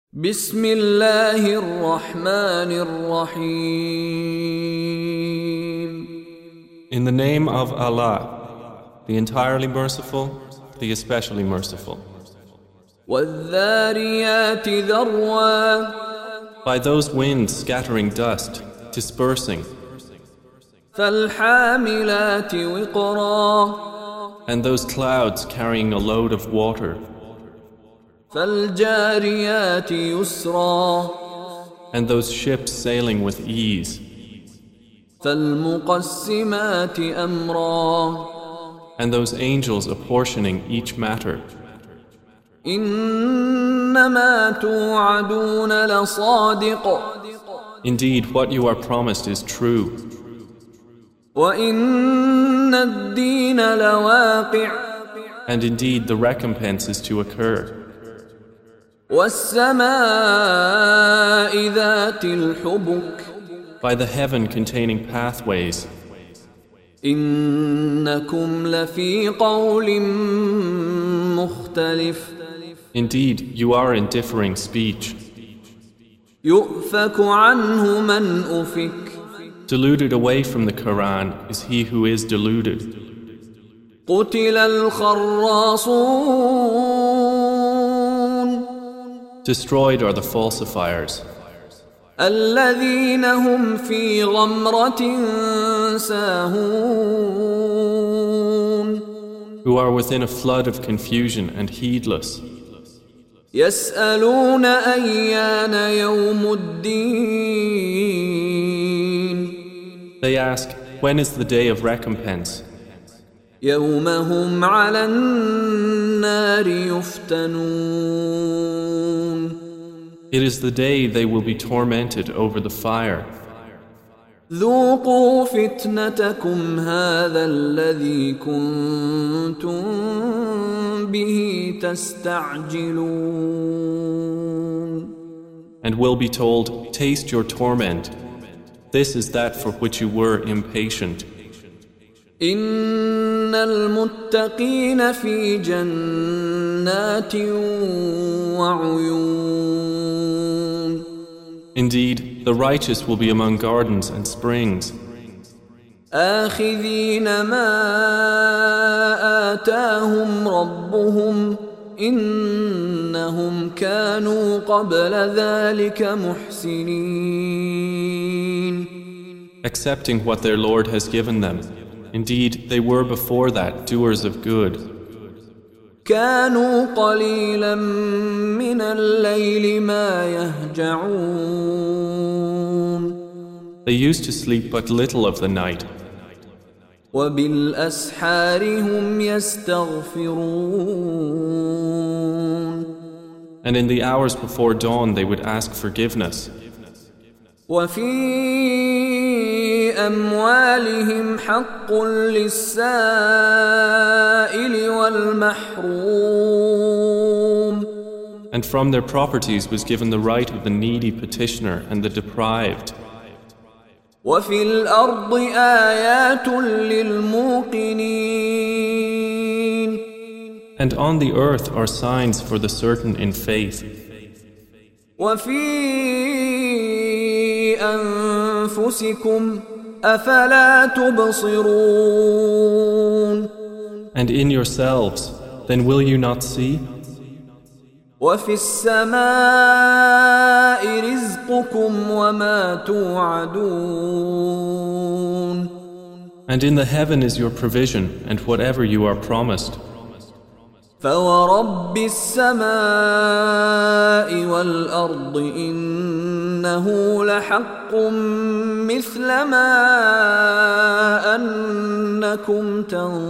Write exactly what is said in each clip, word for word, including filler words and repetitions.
بسم الله الرحمن الرحيم. In the name of Allah, the entirely merciful, the especially merciful. والذاريات ذروا. By those winds scattering dust, dispersing, فالحاملات وقرا. and those clouds carrying a load of water, فالجاريات يسرا. and those ships sailing with ease, فالمقسمات أمرا. and those angels apportioning each matter. إنما توعدون لصادق. Indeed, what you are promised is true, وإن الدين لواقع. and indeed the recompense is to occur. والسماء ذات الحبك. By the heaven containing pathways, إنكم لفي قول مختلف. indeed you are in differing speech. يؤفك عنه من أفك. Deluded away from the Quran is he who is deluded. قتل الخراصون. Destroyed are the falsifiers, الذين هم في غمرة ساهون. who are within a flood of confusion and heedless. يسألون أيان يوم الدين. They ask, when is the day of recompense? يوم هم على النار يفتنون. It is the day they will be tormented over the fire. ذوقوا فتنتكم هذا الذي كنتم به تستعجلون. And will be told, taste your torment. This is that for which you were impatient. إن المتقين في جنات وعيون. Indeed, the righteous will be among gardens and springs, آخذين ما آتاهم ربهم إنهم كانوا قبل ذلك محسنين. accepting what their Lord has given them. Indeed, they were before that doers of good. كانوا قليلا من الليل ما يهجعون. They used to sleep but little of the night, وبالأسحار هم يستغفرون. and in the hours before dawn they would ask forgiveness. وفي أموالهم حق للسائل والمحروم. And from their properties was given the right of the needy petitioner and the deprived. وفي الأرض آيات للموقنين. And on the earth are signs for the certain in faith. وفي أنفسكم أفلا تبصرون. And in yourselves, then will you not see? وفي السماء رزقكم وما توعدون. And in the heaven is your provision and whatever you are promised. فورب السماء والأرض إنه لحق مثل ما أنكم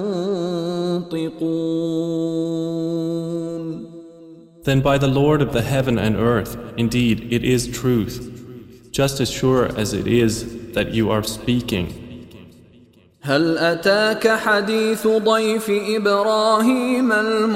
تنطقون. Then by the Lord of the heaven and earth, indeed it is truth, just as sure as it is that you are speaking. هل أتاك حديث ضيف إبراهيم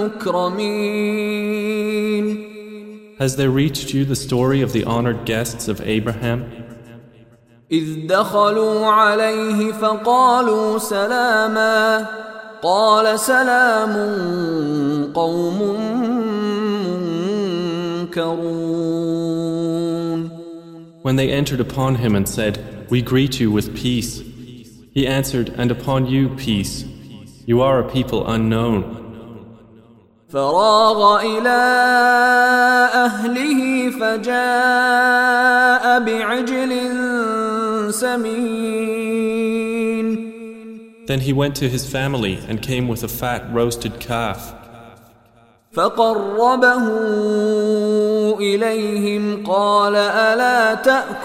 المكرمين. Has there reached you the story of the honored guests of Abraham? إذ دخلوا عليه فقالوا سلاما قال سلام قوم مُنكَرُونَ. When they entered upon him and said, "We greet you with peace," he answered, "And upon you peace. You are a people unknown." فراغ إلى أهله فجاء بعجل سمين. Then he went to his family and came with a fat roasted calf. فقربه إليهم قال ألا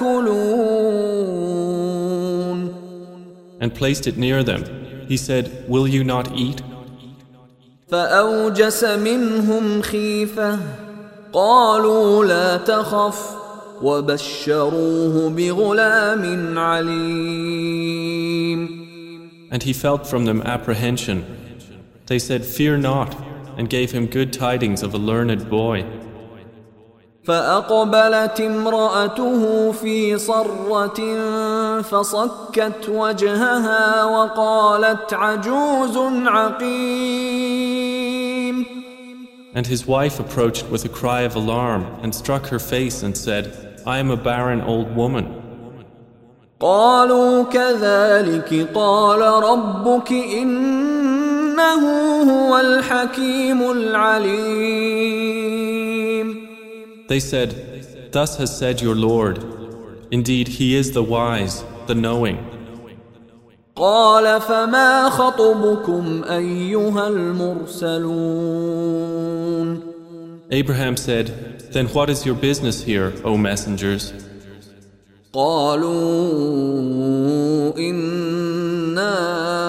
تأكلون. And placed it near them. He said, "Will you not eat?" فأوجس منهم خيفة قالوا لا تخف وبشروه بغلام عليم. And he felt from them apprehension. They said, "Fear not," and gave him good tidings of a learned boy. فأقبلت امرأته في صرة فصكت وجهها وقالت عجوز عقيم. And his wife approached with a cry of alarm and struck her face and said, "I am a barren old woman." قالوا كذلك قال ربك إنه هو الحكيم العليم. They said, "Thus has said your Lord. Indeed, He is the wise, the knowing." قال فما خطبكم أيها المرسلون. Abraham said, "Then what is your business here, O messengers?" قالوا إنا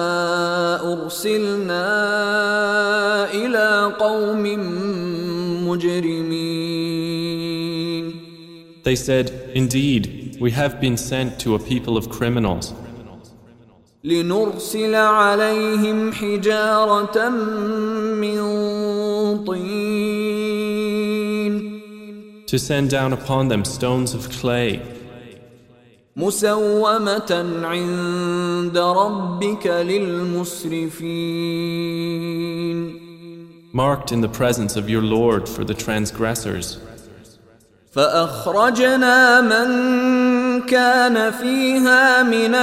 أرسلنا إلى قوم مجرمين. They said, "Indeed, we have been sent to a people of criminals. لنرسل عليهم حجارة من طين. To send down upon them stones of clay. مسومة عند ربك للمسرفين. Marked in the presence of your Lord for the transgressors. فأخرجنا من كان فيها من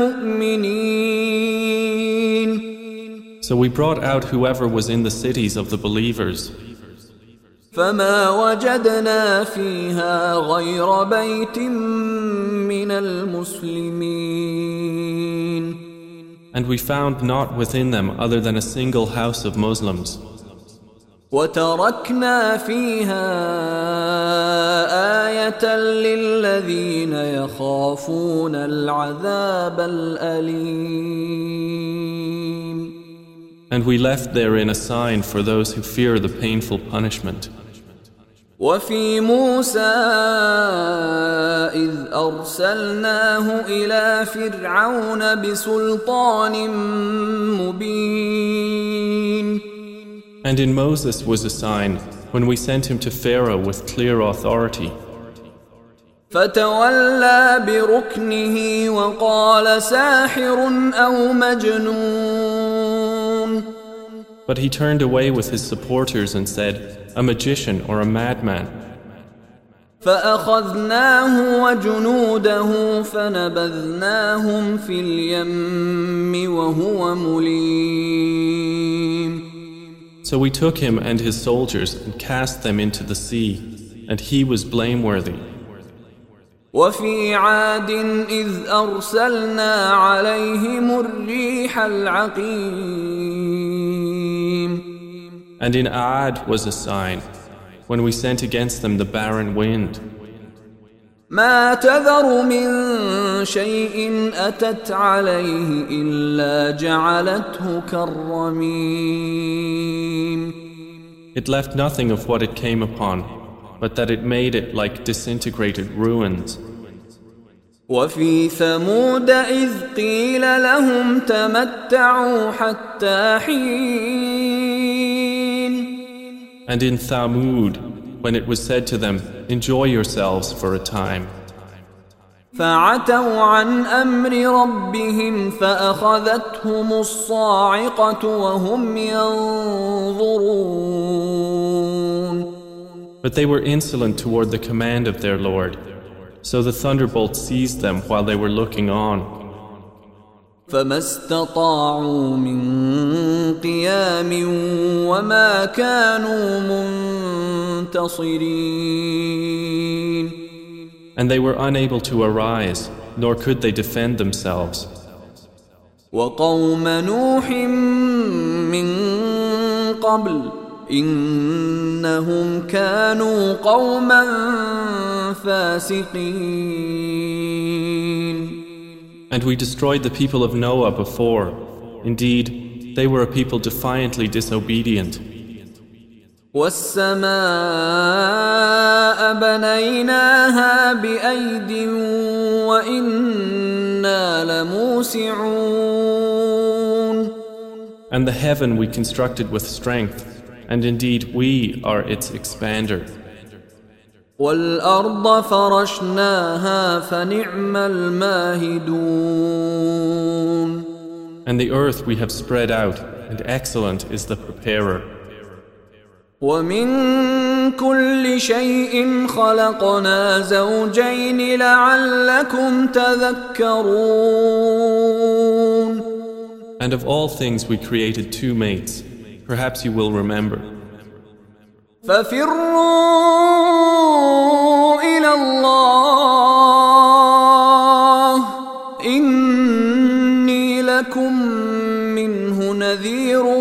المؤمنين. So we brought out whoever was in the cities of the believers. فما وجدنا فيها غير بيت من المسلمين. And we found not within them other than a single house of Muslims. وتركنا فيها آية للذين يخافون العذاب الأليم. And we left therein a sign for those who fear the painful punishment. وفي موسى إذ أرسلناه إلى فرعون بسلطان مبين. And in Moses was a sign when we sent him to Pharaoh with clear authority. فتولى بركنه وقال ساحر أو مجنون. But he turned away with his supporters and said, "A magician or a madman." فأخذناه وجنوده فنبذناهم في اليم وهو مليم. So we took him and his soldiers and cast them into the sea, and he was blameworthy. وفي عاد إذ أرسلنا عليهم الريح العقيم. And in Aad was a sign, when we sent against them the barren wind. ما تذر من شيء أتت عليه إلا جعلته كالرميم. It left nothing of what it came upon, but that it made it like disintegrated ruins. وفي ثمود إذ قيل لهم تمتعوا حتى حين. And in Thamud, when it was said to them, "Enjoy yourselves for a time." فعتوا عن أمر ربهم فأخذتهم الصاعقة وهم ينظرون. But they were insolent toward the command of their Lord, so the thunderbolt seized them while they were looking on. فما استطاعوا من قيام وما كانوا منتصرين. And they were unable to arise, nor could they defend themselves. وقوم نوح من قبل إنهم كانوا قوما فاسقين. And we destroyed the people of Noah before. Indeed, they were a people defiantly disobedient. والسماء بنيناها بأيد وإنا لموسعون. And the heaven we constructed with strength, and indeed we are its expander. والأرض فرشناها فنعم الماهدون. And the earth we have spread out, and excellent is the preparer. ومن كل شيء خلقنا زوجين لعلكم تذكرون. And of all things we created two mates. Perhaps you will remember. ففروا إلى الله إني لكم منه نذير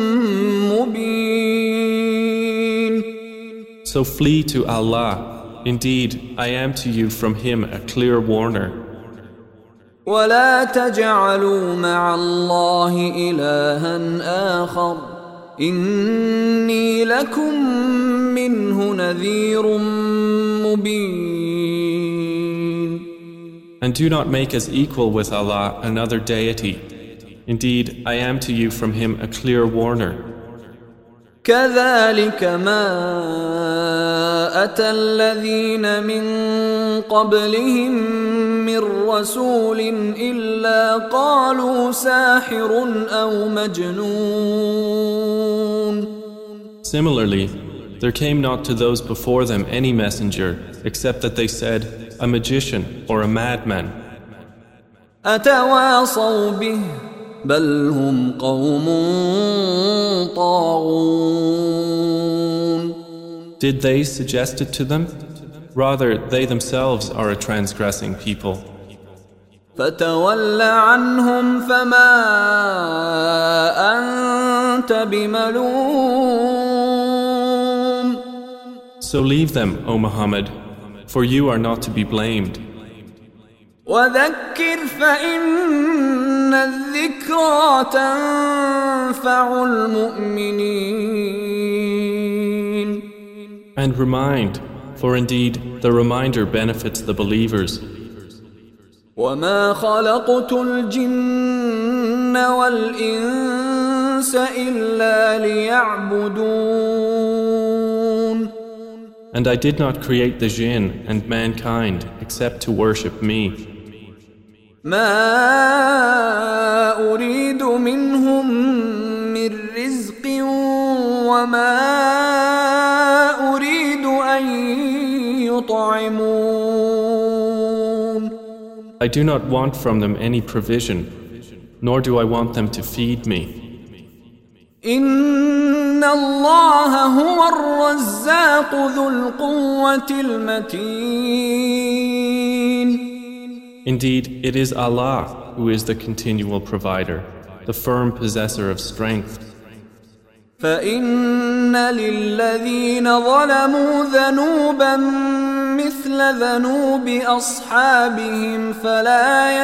مبين. So flee to Allah. Indeed, I am to you from Him a clear warner. ولا تجعلوا مع الله إلها آخر إني لكم منه نذير مبين. And do not make as equal with Allah another deity. Indeed, I am to you from Him a clear warner. كذلك ما أتى الذين من قبلهم من رسول إلا قالوا ساحر أو مجنون. Similarly, there came not to those before them any messenger except that they said, a magician or a madman. أتواصوا به بل هم قوم طاغون. Did they suggest it to them? Rather, they themselves are a transgressing people. فتول عنهم فما أنت بملوم. So leave them, O Muhammad, for you are not to be blamed. وذكر فإن الذكرى تنفع المؤمنين. And remind, for indeed the reminder benefits the believers. وما خلقت الجن والإنس إلا ليعبدون. And I did not create the jinn and mankind except to worship me. ما أريد منهم من رزق وما أريد أن يطعمون. I do not want from them any provision, nor do I want them to feed me. إن الله هو الرزاق ذو القوة المتين. Indeed, it is Allah who is the continual provider, the firm possessor of strength. فإن للذين ظلموا ذنوبا مثل ذنوب أصحابهم فلا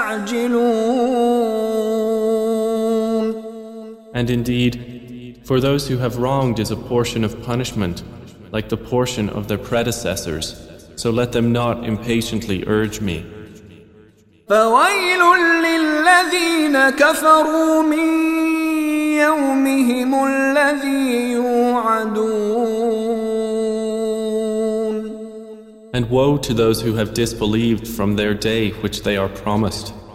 يستعجلون. And indeed, for those who have wronged is a portion of punishment, like the portion of their predecessors, so let them not impatiently urge me. فويل للذين كفروا من يومهم الذي يوعدون. And woe to those who have disbelieved from their day which they are promised.